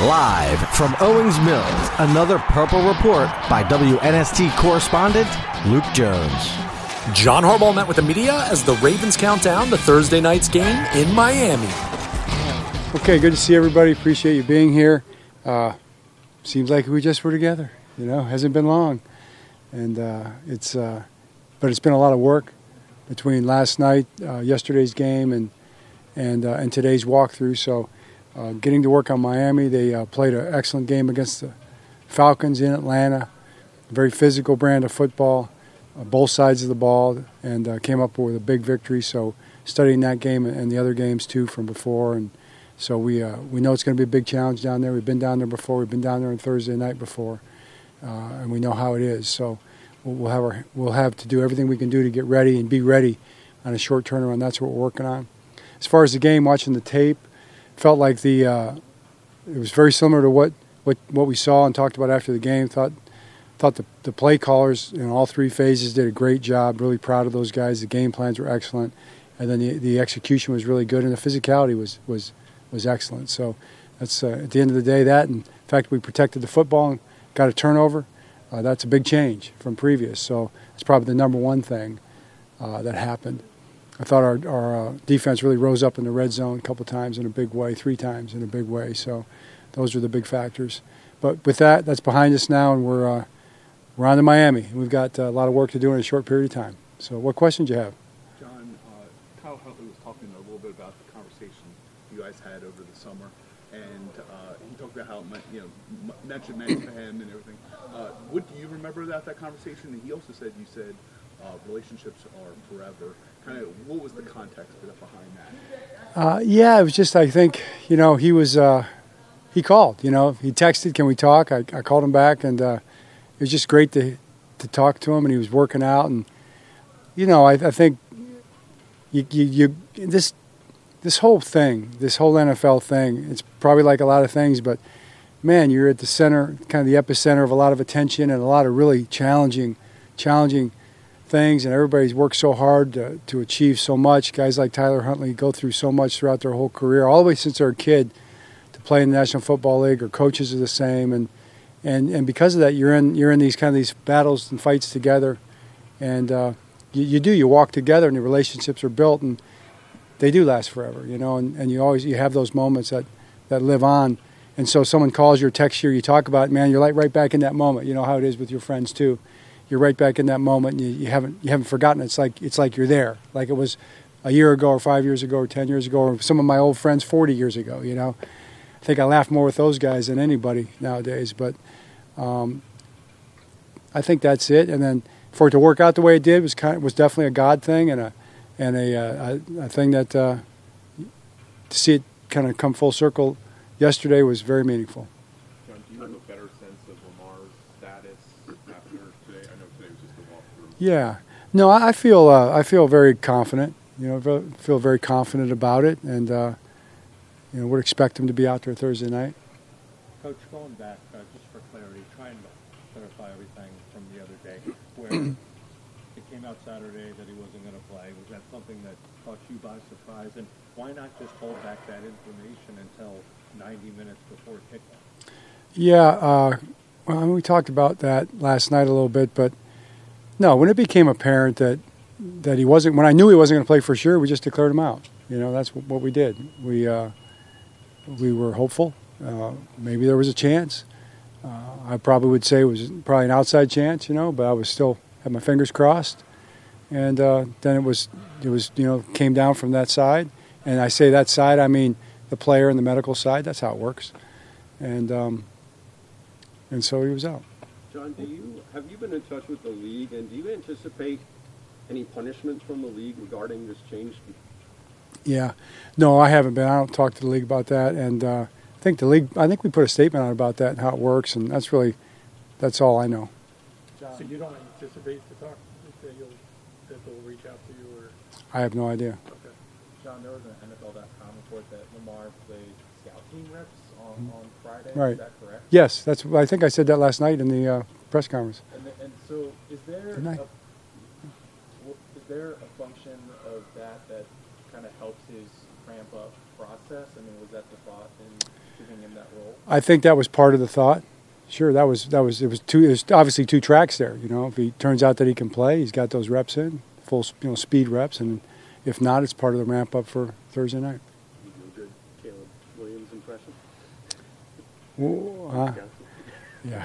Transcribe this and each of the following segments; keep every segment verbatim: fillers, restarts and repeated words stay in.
Live from Owings Mills, another Purple Report by W N S T correspondent Luke Jones. John Harbaugh met with the media as the Ravens count down to Thursday night's game in Miami. Okay, good to see everybody. Appreciate you being here. Uh, seems like we just were together. You know, hasn't been long, and uh, it's uh, but it's been a lot of work between last night, uh, yesterday's game, and and uh, and today's walkthrough. So. Uh, getting to work on Miami, they uh, played an excellent game against the Falcons in Atlanta. Very physical brand of football, uh, both sides of the ball, and uh, came up with a big victory. So studying that game and the other games too from before, and so we uh, we know it's going to be a big challenge down there. We've been down there before. We've been down there on Thursday night before, uh, and we know how it is. So we'll, we'll have our, we'll have to do everything we can do to get ready and be ready on a short turnaround. That's what we're working on. As far as the game, watching the tape. Felt like the uh, it was very similar to what, what, what we saw and talked about after the game. Thought thought the, the play callers in all three phases did a great job. Really proud of those guys. The game plans were excellent, and then the, the execution was really good, and the physicality was was, was excellent. So that's uh, at the end of the day that, and the fact we protected the football and got a turnover, uh, that's a big change from previous. So it's probably the number one thing uh, that happened. I thought our, our uh, defense really rose up in the red zone a couple times in a big way, three times in a big way. So those are the big factors. But with that, that's behind us now, and we're uh, we're on to Miami. We've got uh, a lot of work to do in a short period of time. So what questions do you have? John, uh, Kyle Huntley was talking a little bit about the conversation you guys had over the summer, and uh, he talked about how it meant, you know, mentioned meant to him and everything. Uh, what do you remember about that conversation? And he also said you said uh, relationships are forever. Kind of, what was the context behind that? Uh, yeah, it was just, I think, you know, he was, uh, he called, you know, he texted, can we talk? I, I called him back, and uh, it was just great to to talk to him, and he was working out, and, you know, I, I think you, you, you this this whole thing, this whole N F L thing, it's probably like a lot of things, but, man, you're at the center, kind of the epicenter of a lot of attention and a lot of really challenging, challenging things, and everybody's worked so hard to, to achieve so much. Guys like Tyler Huntley go through so much throughout their whole career, all the way since they're a kid, to play in the National Football League. Or coaches are the same, and and and because of that, you're in you're in these kind of these battles and fights together, and uh, you, you do you walk together, and the relationships are built, and they do last forever, you know. And, and you always you have those moments that, that live on, and so someone calls you or texts you, or you talk about it, man, you're like right back in that moment. You know how it is with your friends too. You're right back in that moment, and you, you haven't you haven't forgotten. It's like it's like you're there, like it was a year ago, or five years ago, or ten years ago, or some of my old friends forty years ago. You know, I think I laugh more with those guys than anybody nowadays. But um, I think that's it. And then for it to work out the way it did was kind of, was definitely a God thing, and a and a uh, a, a thing that uh, to see it kind of come full circle yesterday was very meaningful. John, do you have a better sense of Lamar's status after today? I know today was just a walkthrough. Yeah, no, I feel uh, I feel very confident. You know, feel very confident about it, and uh, you know, would expect him to be out there Thursday night. Coach, going back uh, just for clarity, trying to clarify everything from the other day, where it came out Saturday that he wasn't going to play. Was that something that caught you by surprise? And why not just hold back that information until ninety minutes before kickoff? Yeah, uh, well, I mean, we talked about that last night a little bit, but no, when it became apparent that that he wasn't, when I knew he wasn't going to play for sure, we just declared him out. You know, that's what we did. We uh, we were hopeful. Uh, maybe there was a chance. Uh, I probably would say it was probably an outside chance, you know, but I was still had my fingers crossed. And uh, then it was, it was, you know, came down from that side. And I say that side, I mean the player and the medical side. That's how it works. And um, and so he was out. John, do you have you been in touch with the league, and do you anticipate any punishments from the league regarding this change? Yeah, no, I haven't been. I don't talk to the league about that, and uh, I think the league. I think we put a statement out about that and how it works, and that's really, that's all I know. John, so you don't anticipate to talk that you'll that they'll reach out to you, or? I have no idea. Okay. John, there was an N F L dot com report that Lamar played scout team reps on, on Friday. Right. Is that correct? Yes, that's. I think I said that last night in the uh, press conference. And, the, and so, is there Good night. a, is there a function of that that kind of helps his ramp up process? I mean, was that the thought in giving him that role? I think that was part of the thought. Sure, that was that was it was two. There's obviously two tracks there. You know, if he turns out that he can play, he's got those reps in, full you know speed reps, and if not, it's part of the ramp up for Thursday night. You do a good Caleb Williams impression? Ooh, uh, yeah.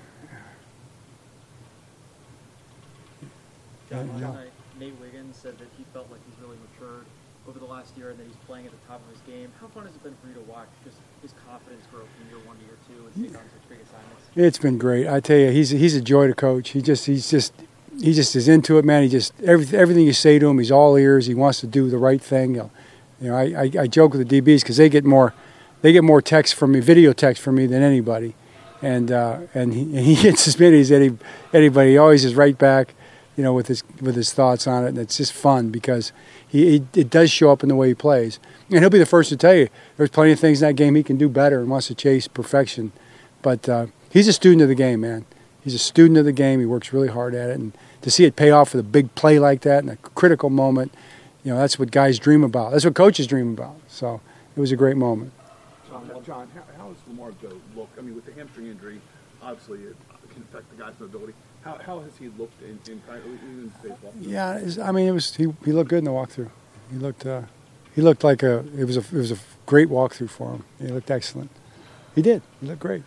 John, Yeah, last yeah. night, Nate Wiggins said that he felt like he's really matured over the last year and that he's playing at the top of his game. How fun has it been for you to watch just his confidence grow from year one to year two and take on such big assignments? It's been great. I tell you, he's he's a joy to coach. He just he's just he just is into it, man. He just every, everything you say to him, he's all ears. He wants to do the right thing. You know, you know I, I, I joke with the D Bs because they get more they get more text from me, video text from me than anybody, and uh, and he, and he gets as many as any anybody. He always is right back, you know, with his with his thoughts on it, and it's just fun because he it, it does show up in the way he plays, and he'll be the first to tell you there's plenty of things in that game he can do better and wants to chase perfection, but uh, he's a student of the game, man. He's a student of the game. He works really hard at it, and to see it pay off with a big play like that in a critical moment, you know, that's what guys dream about. That's what coaches dream about. So it was a great moment. John, John how, how does Lamar Joe look? I mean, with the hamstring injury, obviously it can affect the guy's mobility. How how has he looked in, in even baseball? Yeah, it's- I mean, it was he, he looked good in the walkthrough. He looked uh, he looked like a it was a it was a great walkthrough for him. He looked excellent. He did. He looked great.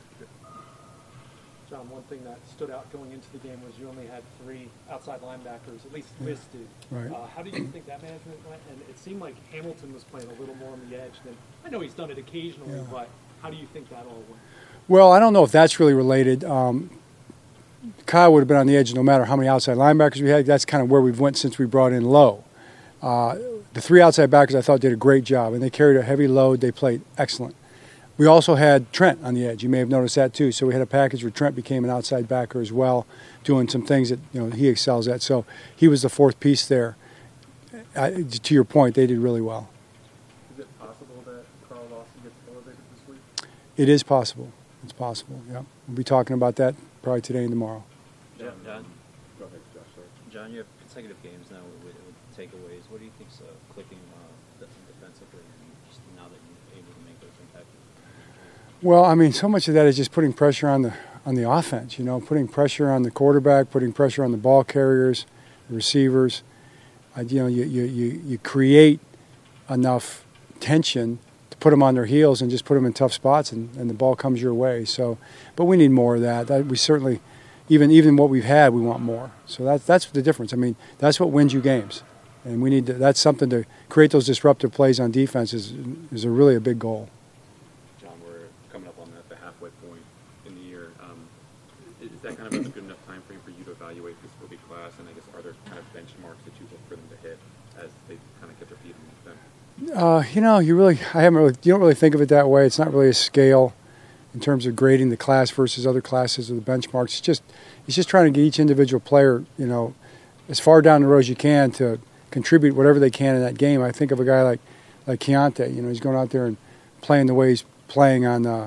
John, one thing that stood out going into the game was you only had three outside linebackers, at least listed. Right. Uh, how did you think that management went? And it seemed like Hamilton was playing a little more on the edge than I know he's done it occasionally, Yeah. but how do you think that all went? Well, I don't know if that's really related. Um, Kyle would have been on the edge no matter how many outside linebackers we had. That's kind of where we've went since we brought in Lowe. Uh, the three outside backers I thought did a great job, and they carried a heavy load. They played excellent. We also had Trent on the edge. You may have noticed that too. So we had a package where Trent became an outside backer as well, doing some things that you know he excels at. So he was the fourth piece there. I, to your point, they did really well. Is it possible that Carl Lawson gets elevated this week? It is possible. It's possible. Yeah, we'll be talking about that probably today and tomorrow. John, John, Go ahead, Josh. Sorry. John, you have consecutive games now with, with takeaways. What do you think's uh, clicking uh, de- defensively, and just now that you're able to make those impacts? Well, I mean, so much of that is just putting pressure on the on the offense. You know, putting pressure on the quarterback, putting pressure on the ball carriers, the receivers. Uh, you know, you, you you you create enough tension to put them on their heels and just put them in tough spots, and, and the ball comes your way. So, but we need more of that. that. We certainly, even even what we've had, we want more. So that's that's the difference. I mean, that's what wins you games, and we need to, that's something to create those disruptive plays on defense is is a really a big goal. John, we're coming up on the, the halfway point in the year. Um, is that kind of a good enough time frame for you to evaluate this rookie class? And I guess are there kind of benchmarks that you look for them to hit as they kind of get their feet underneath them? Uh, you know, you really, I haven't really, you don't really think of it that way. It's not really a scale in terms of grading the class versus other classes or the benchmarks. It's just, it's just trying to get each individual player, you know, as far down the road as you can to contribute whatever they can in that game. I think of a guy like, like Keontae. You know, he's going out there and playing the way he's playing on, uh,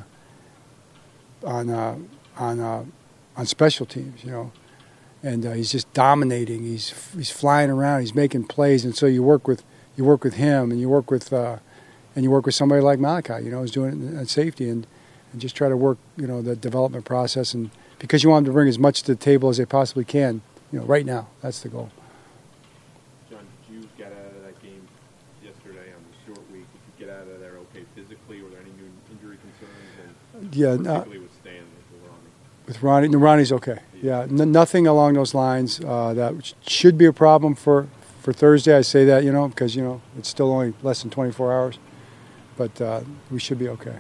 on, uh, on, uh, on special teams. You know, and uh, he's just dominating. He's he's flying around. He's making plays, and so you work with. You work with him, and you work with, uh, and you work with somebody like Malachi. You know, who's doing it at safety, and, and just try to work, you know, the development process, and because you want them to bring as much to the table as they possibly can. You know, right now, that's the goal. John, did you get out of that game yesterday on the short week? Did you get out of there okay physically? Were there any new injury concerns? And Yeah, particularly uh, with Stan with Ronnie. With Ronnie, no, Ronnie's okay. Yeah, n- nothing along those lines uh, that sh- should be a problem for. For Thursday, I say that, you know, because, you know, it's still only less than twenty-four hours. But uh, we should be okay.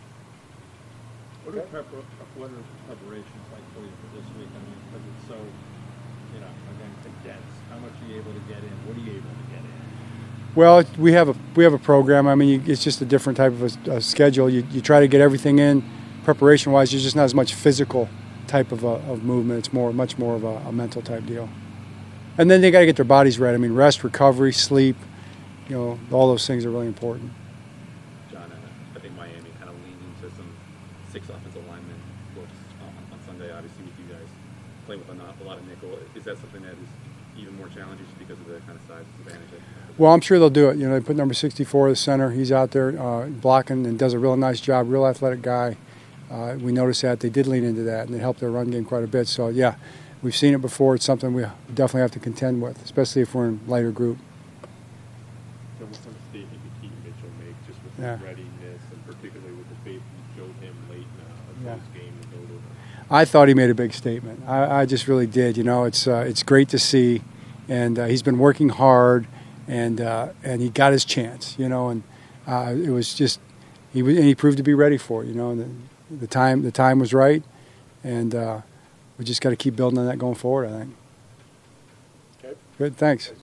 What are, prep- what are preparations like for you for this week? I mean, because it's so, you know, again, condensed. How much are you able to get in? What are you able to get in? Well, we have a we have a program. I mean, you, it's just a different type of a, a schedule. You you try to get everything in preparation-wise. There's just not as much physical type of a, of movement. It's more much more of a, a mental type deal. And then they got to get their bodies right. I mean, rest, recovery, sleep, you know, all those things are really important. John, uh, I think Miami kind of leaned into some six offensive linemen looks on, on Sunday, obviously with you guys playing with a, not, a lot of nickel. Is that something that is even more challenging just because of the kind of size advantage? Well, I'm sure they'll do it. You know, they put number sixty-four at the center. He's out there uh, blocking and does a real nice job, real athletic guy. Uh, we noticed that. They did lean into that, and they helped their run game quite a bit. So, yeah, we've seen it before. It's something we definitely have to contend with, especially if we're in a lighter group. So what sort of statement did Keaton Mitchell make just with Yeah. his readiness and particularly with the faith you showed him late in a, a Yeah. close game in Villanova? I thought he made a big statement. I, I just really did. You know, it's uh, it's great to see, and uh, he's been working hard, and uh, and he got his chance. You know, and uh, it was just he was, and he proved to be ready for it. You know, and the, the time the time was right, and uh, we just got to keep building on that going forward. I think. Okay. Good. Thanks.